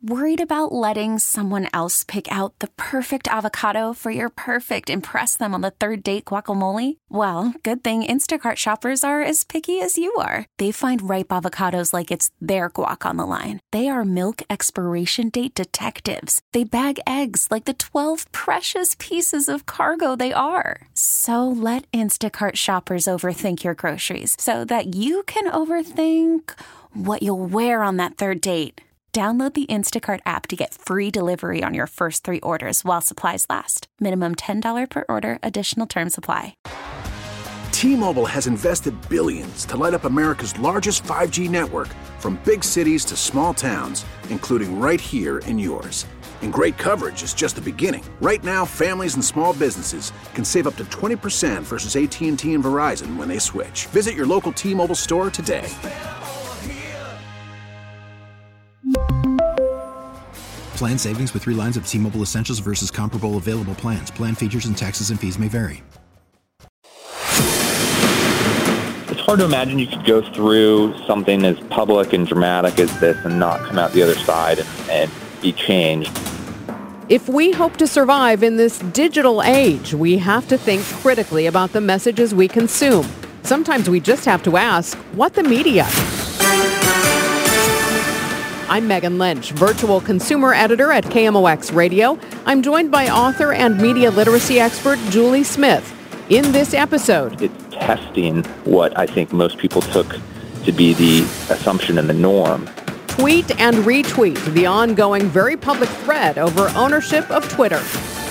Worried about letting someone else pick out the perfect avocado for your perfect impress them on the third date guacamole? Well, good thing Instacart shoppers are as picky as you are. They find ripe avocados like it's their guac on the line. They are milk expiration date detectives. They bag eggs like the 12 precious pieces of cargo they are. So let Instacart shoppers overthink your groceries so that you can overthink what you'll wear on that third date. Download the Instacart app to get free delivery on your first 3 orders while supplies last. Minimum $10 per order. Additional terms apply. T-Mobile has invested billions to light up America's largest 5G network, from big cities to small towns, including right here in yours. And great coverage is just the beginning. Right now, families and small businesses can save up to 20% versus AT&T and Verizon when they switch. Visit your local T-Mobile store today. Plan savings with 3 lines of T-Mobile Essentials versus comparable available plans. Plan features and taxes and fees may vary. It's hard to imagine you could go through something as public and dramatic as this and not come out the other side and be changed. If we hope to survive in this digital age, we have to think critically about the messages we consume. Sometimes we just have to ask, what the media? I'm Megan Lynch, virtual consumer editor at KMOX Radio. I'm joined by author and media literacy expert Julie Smith. In this episode, It's testing what I think most people took to be the assumption and the norm. tweet and retweet the ongoing very public thread over ownership of Twitter.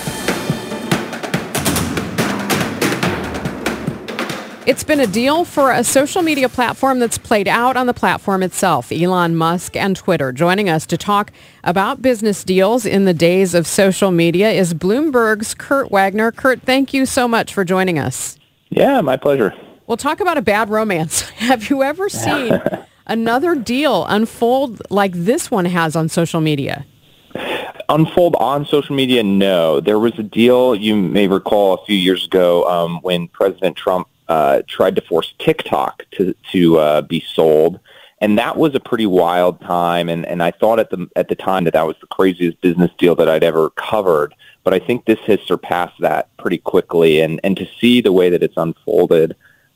It's been a deal for a social media platform that's played out on the platform itself, Elon Musk and Twitter. Joining us to talk about business deals in the days of social media is Bloomberg's Kurt Wagner. Kurt, thank you so much for joining us. Yeah, my pleasure. We'll talk about a bad romance. Have you ever seen another deal unfold like this one has on social media? Unfold on social media? No. There was a deal, you may recall, a few years ago when President Trump tried to force TikTok to be sold, and that was a pretty wild time. And I thought at the time that was the craziest business deal that I'd ever covered. But I think this has surpassed that pretty quickly, and to see the way that it's unfolded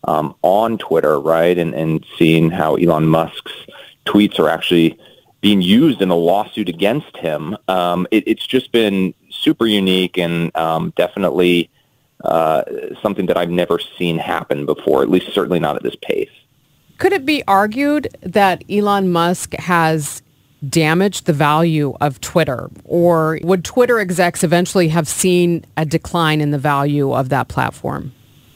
on Twitter, right, and seeing how Elon Musk's tweets are actually being used in a lawsuit against him, it's just been super unique and definitely something that I've never seen happen before, at least certainly not at this pace. Could it be argued that Elon Musk has damaged the value of Twitter, or would Twitter execs eventually have seen a decline in the value of that platform?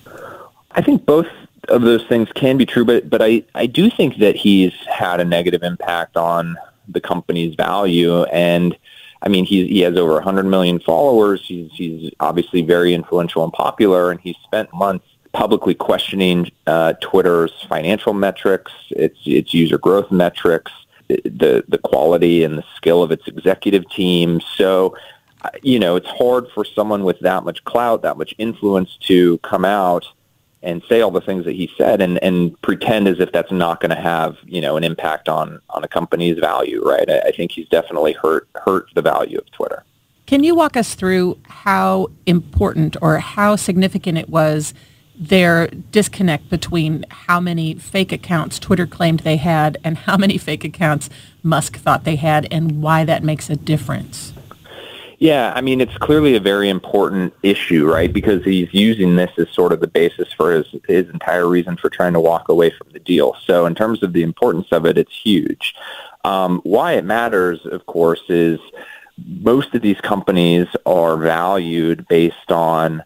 I think both of those things can be true, but I do think that he's had a negative impact on the company's value. And I mean, he has over 100 million followers. He's obviously very influential and popular, and he spent months publicly questioning Twitter's financial metrics, its user growth metrics, the quality and the skill of its executive team. So, it's hard for someone with that much clout, that much influence to come out and say all the things that he said and pretend as if that's not going to have, an impact on a company's value, right? I think he's definitely hurt the value of Twitter. Can you walk us through how important or how significant it was, their disconnect between how many fake accounts Twitter claimed they had and how many fake accounts Musk thought they had, and why that makes a difference? Yeah, I mean, it's clearly a very important issue, right? Because he's using this as sort of the basis for his entire reason for trying to walk away from the deal. So in terms of the importance of it, it's huge. Why it matters, of course, is most of these companies are valued based on,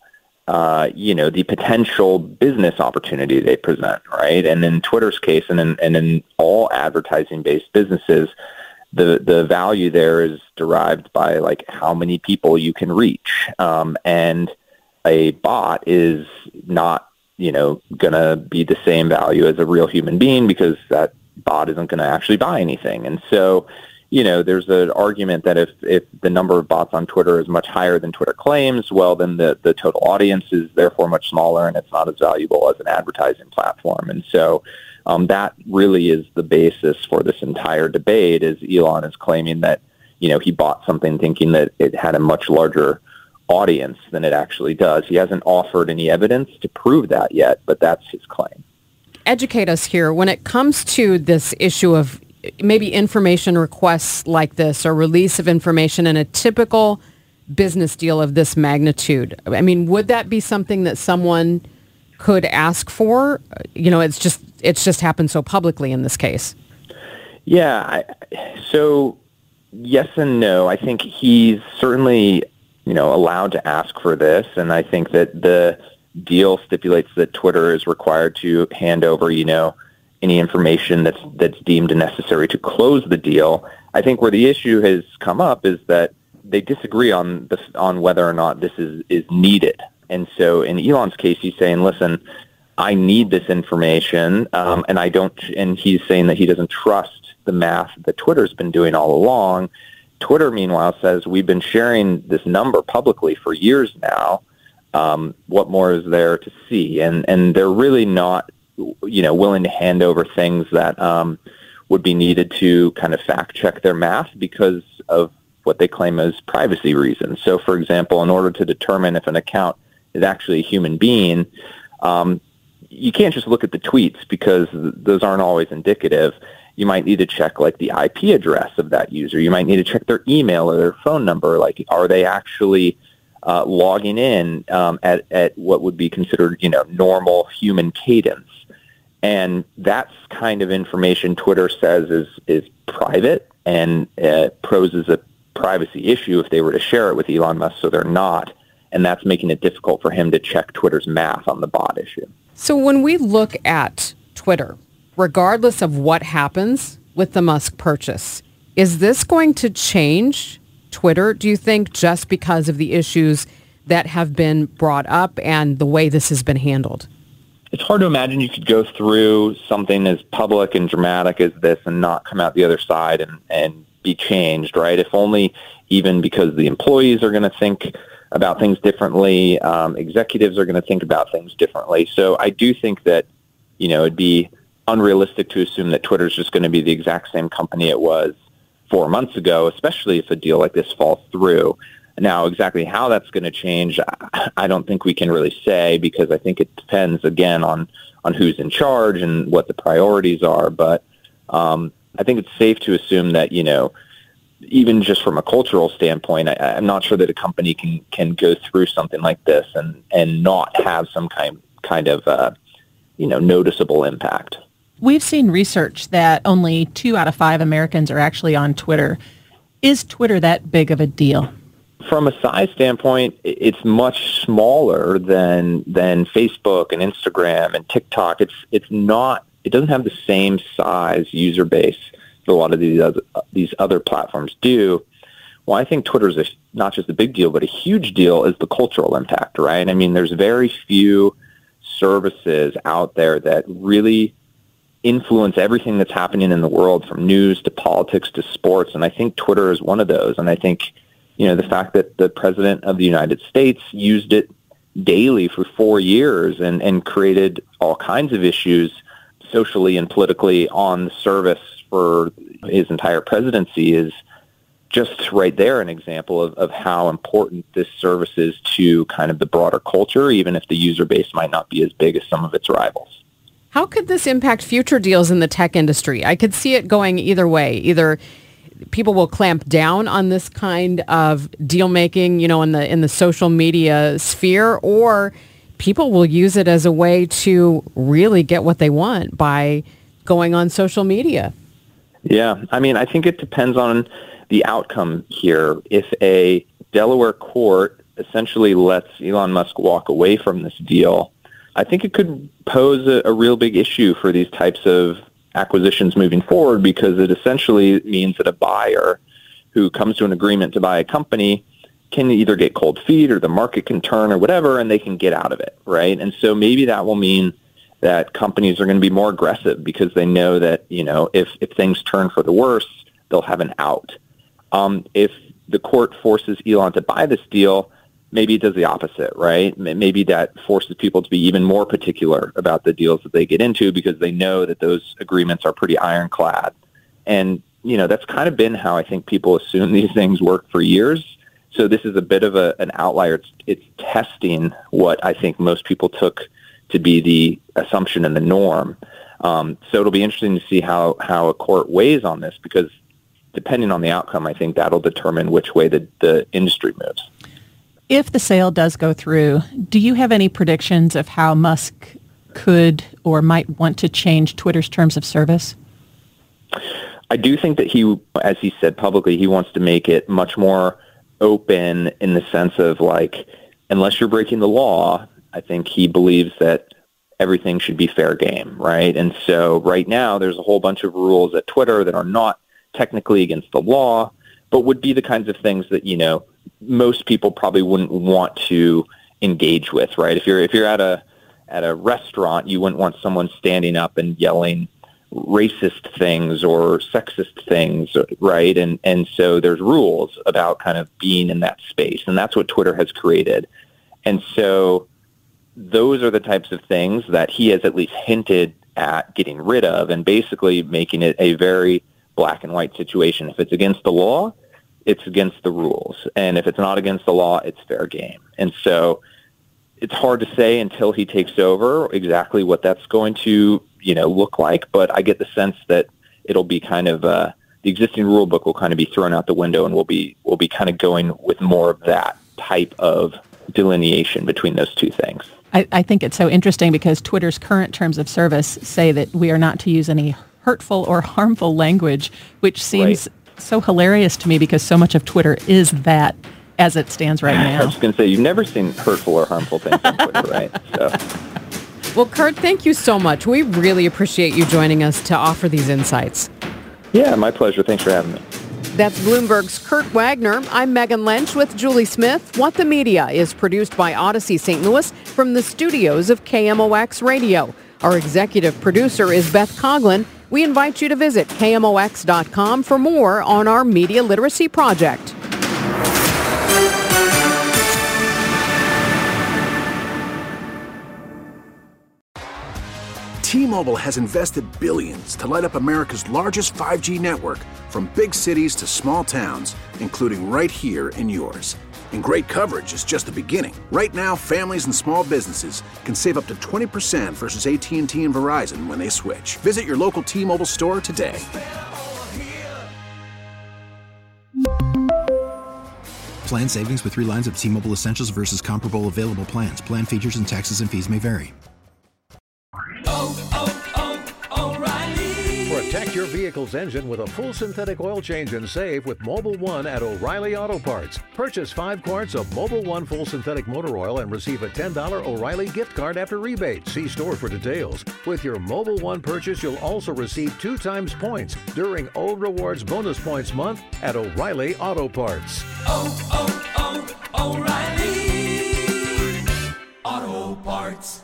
the potential business opportunity they present, right? And in Twitter's case, and in all advertising-based businesses, the value there is derived by like how many people you can reach. And a bot is not, going to be the same value as a real human being because that bot isn't going to actually buy anything. And so, there's an argument that if the number of bots on Twitter is much higher than Twitter claims, well, then the total audience is therefore much smaller and it's not as valuable as an advertising platform. And so that really is the basis for this entire debate, is Elon is claiming that, he bought something thinking that it had a much larger audience than it actually does. He hasn't offered any evidence to prove that yet, but that's his claim. Educate us here. When it comes to this issue of maybe information requests like this or release of information in a typical business deal of this magnitude, I mean, would that be something that someone could ask for? It's just happened so publicly in this case. Yeah. So yes and no. I think he's certainly, allowed to ask for this. And I think that the deal stipulates that Twitter is required to hand over, any information that's deemed necessary to close the deal. I think where the issue has come up is that they disagree on whether or not this is needed. And so in Elon's case, he's saying, listen, I need this information, and he's saying that he doesn't trust the math that Twitter's been doing all along. Twitter, meanwhile, says we've been sharing this number publicly for years now. What more is there to see? And they're really not, willing to hand over things that would be needed to kind of fact check their math because of what they claim as privacy reasons. So, for example, in order to determine if an account is actually a human being, you can't just look at the tweets because those aren't always indicative. You might need to check like the IP address of that user. You might need to check their email or their phone number. Like, are they actually logging in at what would be considered, normal human cadence? And that's kind of information Twitter says is private and poses a privacy issue if they were to share it with Elon Musk, so they're not. And that's making it difficult for him to check Twitter's math on the bot issue. So when we look at Twitter, regardless of what happens with the Musk purchase, is this going to change Twitter, do you think, just because of the issues that have been brought up and the way this has been handled? It's hard to imagine you could go through something as public and dramatic as this and not come out the other side and be changed, right? If only even because the employees are going to think about things differently, executives are going to think about things differently. So I do think that, it'd be unrealistic to assume that Twitter's just going to be the exact same company it was 4 months ago, especially if a deal like this falls through. Now, exactly how that's going to change, I don't think we can really say because I think it depends, again, on who's in charge and what the priorities are. But I think it's safe to assume that, even just from a cultural standpoint, I'm not sure that a company can go through something like this and not have some kind of noticeable impact. We've seen research that only 2 out of 5 Americans are actually on Twitter. Is Twitter that big of a deal? From a size standpoint, it's much smaller than Facebook and Instagram and TikTok. It's not. It doesn't have the same size user base that a lot of these other platforms do. Well, I think Twitter's not just a big deal, but a huge deal is the cultural impact, right? I mean, there's very few services out there that really influence everything that's happening in the world, from news to politics to sports, and I think Twitter is one of those. And I think, the fact that the President of the United States used it daily for 4 years and created all kinds of issues socially and politically on the service for his entire presidency is just right there an example of how important this service is to kind of the broader culture, even if the user base might not be as big as some of its rivals. How could this impact future deals in the tech industry? I could see it going either way. Either people will clamp down on this kind of deal making, in the social media sphere, or people will use it as a way to really get what they want by going on social media. Yeah, I mean, I think it depends on the outcome here. If a Delaware court essentially lets Elon Musk walk away from this deal, I think it could pose a real big issue for these types of acquisitions moving forward, because it essentially means that a buyer who comes to an agreement to buy a company can either get cold feet or the market can turn or whatever, and they can get out of it, right? And so maybe that will mean that companies are going to be more aggressive because they know that, if things turn for the worse, they'll have an out. If the court forces Elon to buy this deal, maybe it does the opposite, right? Maybe that forces people to be even more particular about the deals that they get into because they know that those agreements are pretty ironclad. And that's kind of been how I think people assume these things work for years. So this is a bit of an outlier. It's testing what I think most people took to be the assumption and the norm. So it'll be interesting to see how a court weighs on this, because depending on the outcome, I think that'll determine which way the industry moves. If the sale does go through, do you have any predictions of how Musk could or might want to change Twitter's terms of service? I do think that he, as he said publicly, he wants to make it much more open in the sense of, like, unless you're breaking the law, I think he believes that everything should be fair game, right? And so right now there's a whole bunch of rules at Twitter that are not technically against the law, but would be the kinds of things that, most people probably wouldn't want to engage with, right? If you're at a restaurant, you wouldn't want someone standing up and yelling racist things or sexist things, right? And so there's rules about kind of being in that space, and that's what Twitter has created. And so those are the types of things that he has at least hinted at getting rid of, and basically making it a very black and white situation. If it's against the law, it's against the rules. And if it's not against the law, it's fair game. And so it's hard to say until he takes over exactly what that's going to, look like. But I get the sense that it'll be kind of the existing rule book will kind of be thrown out the window, and we'll be kind of going with more of that type of delineation between those two things. I think it's so interesting because Twitter's current terms of service say that we are not to use any hurtful or harmful language, which seems so hilarious to me because so much of Twitter is that as it stands right now. I was going to say, you've never seen hurtful or harmful things on Twitter, right? So. Well, Kurt, thank you so much. We really appreciate you joining us to offer these insights. Yeah, my pleasure. Thanks for having me. That's Bloomberg's Kurt Wagner. I'm Megan Lynch with Julie Smith. What the Media is produced by Odyssey St. Louis from the studios of KMOX Radio. Our executive producer is Beth Coughlin. We invite you to visit KMOX.com for more on our media literacy project. T-Mobile has invested billions to light up America's largest 5G network, from big cities to small towns, including right here in yours. And great coverage is just the beginning. Right now, families and small businesses can save up to 20% versus AT&T and Verizon when they switch. Visit your local T-Mobile store today. Plan savings with 3 lines of T-Mobile Essentials versus comparable available plans. Plan features and taxes and fees may vary. Protect your vehicle's engine with a full synthetic oil change and save with Mobil 1 at O'Reilly Auto Parts. Purchase 5 quarts of Mobil 1 full synthetic motor oil and receive a $10 O'Reilly gift card after rebate. See store for details. With your Mobil 1 purchase, you'll also receive 2 times points during O Rewards Bonus Points Month at O'Reilly Auto Parts. O'Reilly Auto Parts.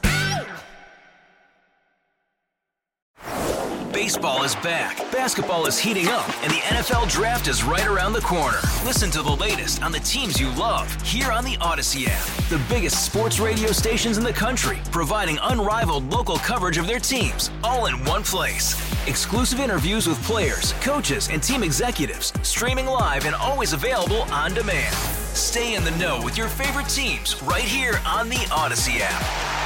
Baseball is back, basketball is heating up, and the NFL Draft is right around the corner. Listen to the latest on the teams you love here on the Odyssey app. The biggest sports radio stations in the country, providing unrivaled local coverage of their teams, all in one place. Exclusive interviews with players, coaches, and team executives, streaming live and always available on demand. Stay in the know with your favorite teams right here on the Odyssey app.